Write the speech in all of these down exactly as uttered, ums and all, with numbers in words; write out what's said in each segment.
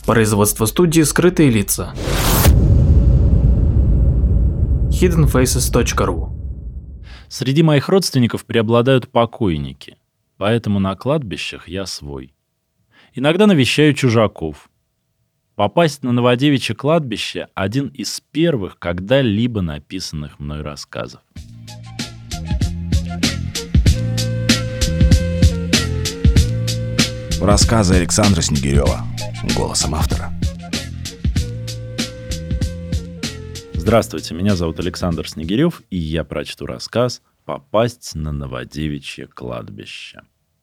Производство студии «Скрытые лица». хидден фейсес точка ру. Среди моих родственников преобладают покойники, поэтому на кладбищах я свой. Иногда навещаю чужаков. Попасть на Новодевичье кладбище – один из первых когда-либо написанных мной рассказов. Рассказы Александра Снегирева, голосом автора. Здравствуйте, меня зовут Александр Снегирев, и я прочту рассказ «Попасть на Новодевичье кладбище».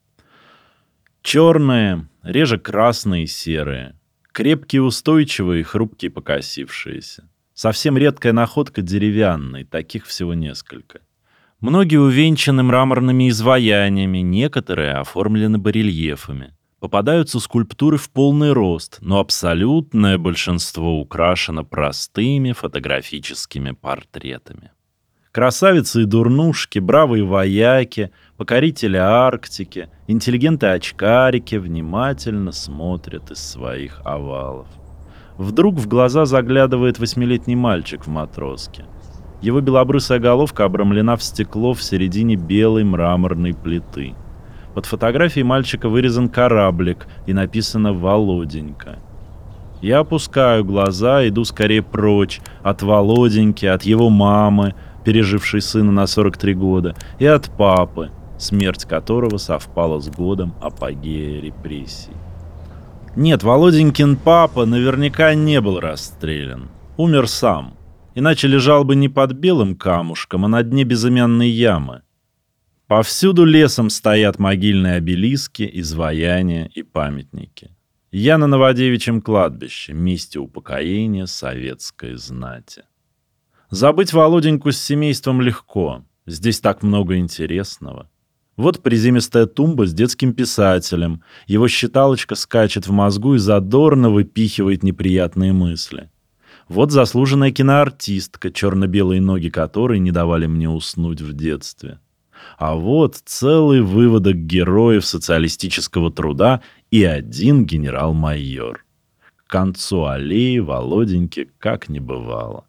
Черные, реже красные и серые, крепкие, устойчивые, хрупкие, покосившиеся. Совсем редкая находка деревянной, таких всего несколько. Многие увенчаны мраморными изваяниями, некоторые оформлены барельефами. Попадаются скульптуры в полный рост, но абсолютное большинство украшено простыми фотографическими портретами. Красавицы и дурнушки, бравые вояки, покорители Арктики, интеллигенты-очкарики внимательно смотрят из своих овалов. Вдруг в глаза заглядывает восьмилетний мальчик в матроске. Его белобрысая головка обрамлена в стекло в середине белой мраморной плиты. Под фотографией мальчика вырезан кораблик и написано «Володенька». Я опускаю глаза, иду скорее прочь от Володеньки, от его мамы, пережившей сына на сорок три года, и от папы, смерть которого совпала с годом апогея репрессий. Нет, Володенькин папа наверняка не был расстрелян. Умер сам. Иначе лежал бы не под белым камушком, а на дне безымянной ямы. Повсюду лесом стоят могильные обелиски, изваяния и памятники. Я на Новодевичьем кладбище, месте упокоения советской знати. Забыть Володеньку с семейством легко. Здесь так много интересного. Вот приземистая тумба с детским писателем. Его считалочка скачет в мозгу и задорно выпихивает неприятные мысли. Вот заслуженная киноартистка, черно-белые ноги которой не давали мне уснуть в детстве. А вот целый выводок героев социалистического труда и один генерал-майор. К концу аллеи Володеньки как не бывало.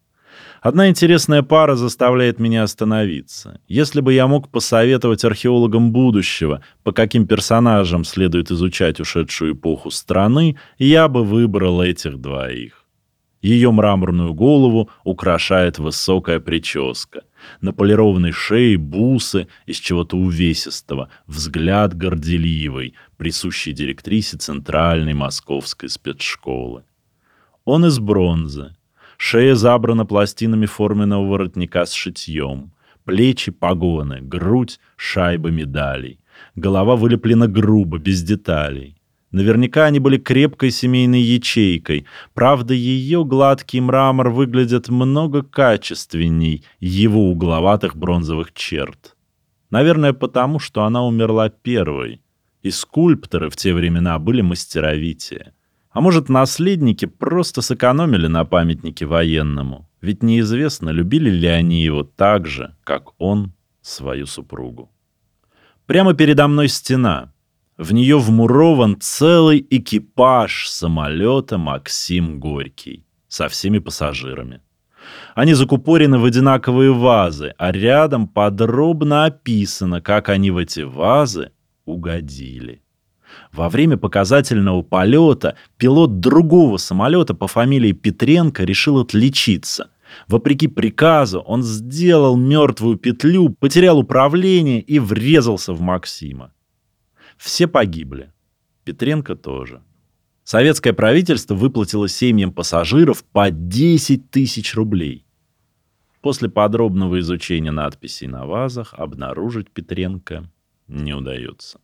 Одна интересная пара заставляет меня остановиться. Если бы я мог посоветовать археологам будущего, по каким персонажам следует изучать ушедшую эпоху страны, я бы выбрал этих двоих. Ее мраморную голову украшает высокая прическа. На полированной шее бусы из чего-то увесистого, взгляд горделивый, присущий директрисе Центральной Московской спецшколы. Он из бронзы. Шея забрана пластинами форменного воротника с шитьем. Плечи погоны, грудь шайбы медалей. Голова вылеплена грубо, без деталей. Наверняка они были крепкой семейной ячейкой. Правда, ее гладкий мрамор выглядит много качественней его угловатых бронзовых черт. Наверное, потому, что она умерла первой. И скульпторы в те времена были мастеровитее. А может, наследники просто сэкономили на памятнике военному? Ведь неизвестно, любили ли они его так же, как он свою супругу. Прямо передо мной стена. В нее вмурован целый экипаж самолета «Максим Горький» со всеми пассажирами. Они закупорены в одинаковые вазы, а рядом подробно описано, как они в эти вазы угодили. Во время показательного полета пилот другого самолета по фамилии Петренко решил отличиться. Вопреки приказу он сделал мертвую петлю, потерял управление и врезался в Максима. Все погибли. Петренко тоже. Советское правительство выплатило семьям пассажиров по десять тысяч рублей. После подробного изучения надписей на вазах обнаружить Петренко не удается.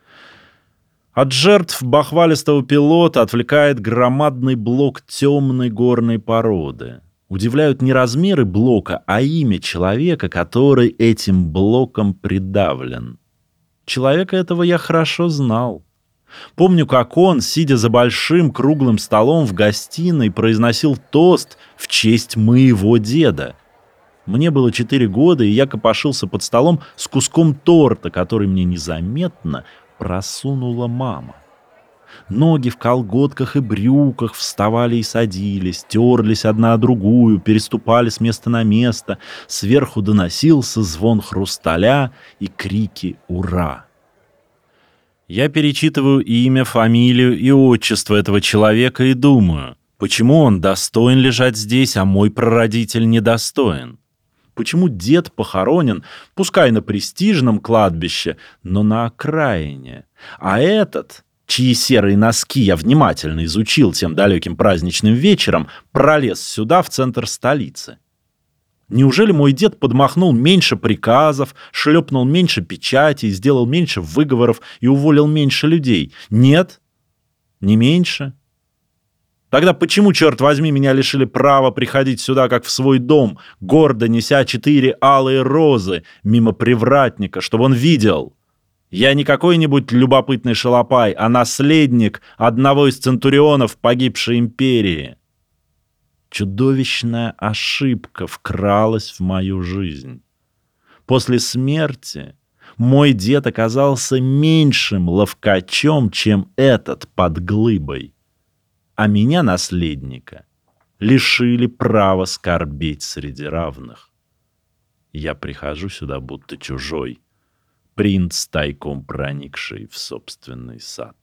От жертв бахвалистого пилота отвлекает громадный блок темной горной породы. Удивляют не размеры блока, а имя человека, который этим блоком придавлен. Человека этого я хорошо знал. Помню, как он, сидя за большим круглым столом в гостиной, произносил тост в честь моего деда. Мне было четыре года, и я копошился под столом с куском торта, который мне незаметно просунула мама. Ноги в колготках и брюках вставали и садились, терлись одна о другую, переступали с места на место. Сверху доносился звон хрусталя и крики «Ура!». Я перечитываю имя, фамилию и отчество этого человека и думаю, почему он достоин лежать здесь, а мой прародитель недостоин? Почему дед похоронен, пускай на престижном кладбище, но на окраине, а этот, чьи серые носки я внимательно изучил тем далеким праздничным вечером, пролез сюда, в центр столицы? Неужели мой дед подмахнул меньше приказов, шлепнул меньше печатей, сделал меньше выговоров и уволил меньше людей? Нет, не меньше. Тогда почему, черт возьми, меня лишили права приходить сюда, как в свой дом, гордо неся четыре алые розы мимо привратника, чтобы он видел? Я не какой-нибудь любопытный шалопай, а наследник одного из центурионов погибшей империи. Чудовищная ошибка вкралась в мою жизнь. После смерти мой дед оказался меньшим ловкачом, чем этот под глыбой. А меня, наследника, лишили права скорбеть среди равных. Я прихожу сюда будто чужой, принц, тайком проникший в собственный сад.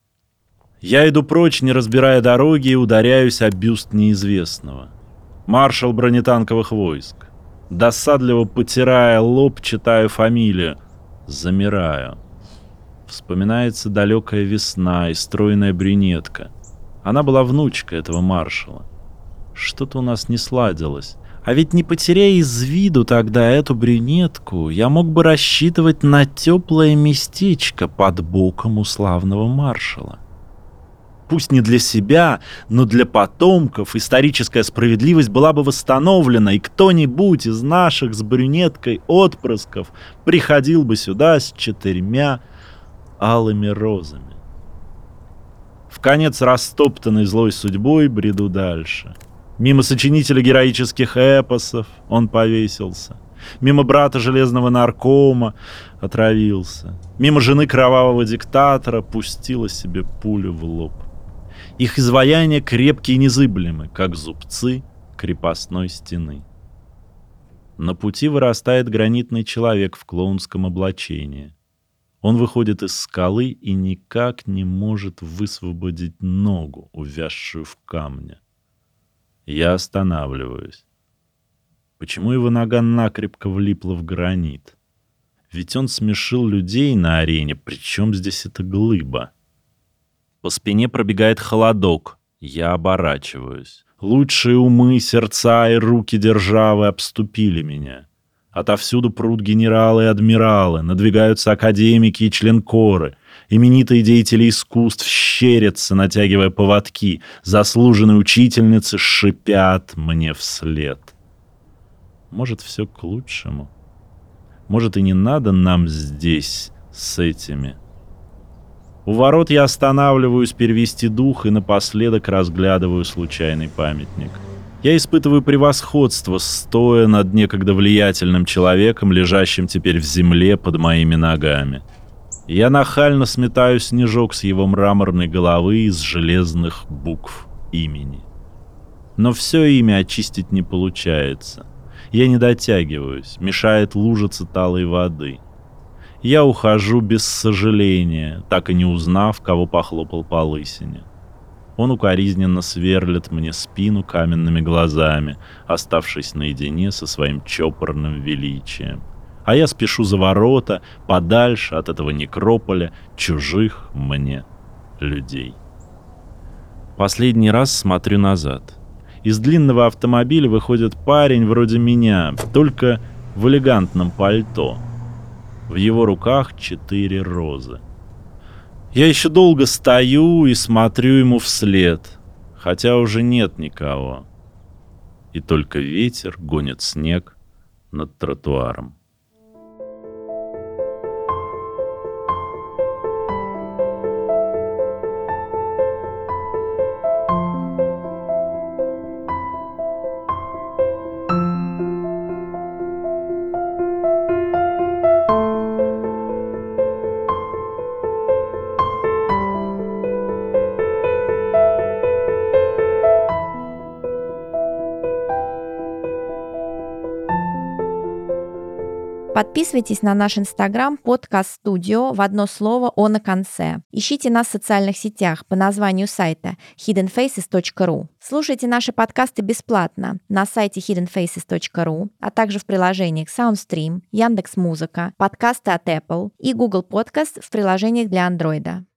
Я иду прочь, не разбирая дороги, и ударяюсь о бюст неизвестного. Маршал бронетанковых войск. Досадливо потирая лоб, читаю фамилию. Замираю. Вспоминается далекая весна и стройная брюнетка. Она была внучкой этого маршала. Что-то у нас не сладилось. А ведь не потеряя из виду тогда эту брюнетку, я мог бы рассчитывать на теплое местечко под боком у славного маршала. Пусть не для себя, но для потомков историческая справедливость была бы восстановлена, и кто-нибудь из наших с брюнеткой отпрысков приходил бы сюда с четырьмя алыми розами. Вконец растоптанный злой судьбой бреду дальше. Мимо сочинителя героических эпосов он повесился. Мимо брата железного наркома отравился. Мимо жены кровавого диктатора пустила себе пулю в лоб. Их изваяния крепкие и незыблемы, как зубцы крепостной стены. На пути вырастает гранитный человек в клоунском облачении. Он выходит из скалы и никак не может высвободить ногу, увязшую в камне. Я останавливаюсь. Почему его нога накрепко влипла в гранит? Ведь он смешил людей на арене, причем здесь эта глыба? По спине пробегает холодок. Я оборачиваюсь. Лучшие умы, сердца и руки державы обступили меня. Отовсюду прут генералы и адмиралы, надвигаются академики и членкоры. Именитые деятели искусств щерятся, натягивая поводки. Заслуженные учительницы шипят мне вслед. Может, все к лучшему? Может, и не надо нам здесь с этими? У ворот я останавливаюсь перевести дух и напоследок разглядываю случайный памятник. Я испытываю превосходство, стоя над некогда влиятельным человеком, лежащим теперь в земле под моими ногами. Я нахально сметаю снежок с его мраморной головы из железных букв имени. Но все имя очистить не получается. Я не дотягиваюсь, мешает лужица талой воды. Я ухожу без сожаления, так и не узнав, кого похлопал по лысине. Он укоризненно сверлит мне спину каменными глазами, оставшись наедине со своим чопорным величием. А я спешу за ворота, подальше от этого некрополя чужих мне людей. Последний раз смотрю назад. Из длинного автомобиля выходит парень вроде меня, только в элегантном пальто. В его руках четыре розы. Я еще долго стою и смотрю ему вслед, хотя уже нет никого. И только ветер гонит снег над тротуаром. Подписывайтесь на наш инстаграм подкаст студио в одно слово «О» на конце. Ищите нас в социальных сетях по названию сайта хиден фейсес точка ру. Слушайте наши подкасты бесплатно на сайте хиден фейсес точка ру, а также в приложениях Soundstream, Яндекс.Музыка, подкасты от Apple и Google Podcast в приложениях для Android.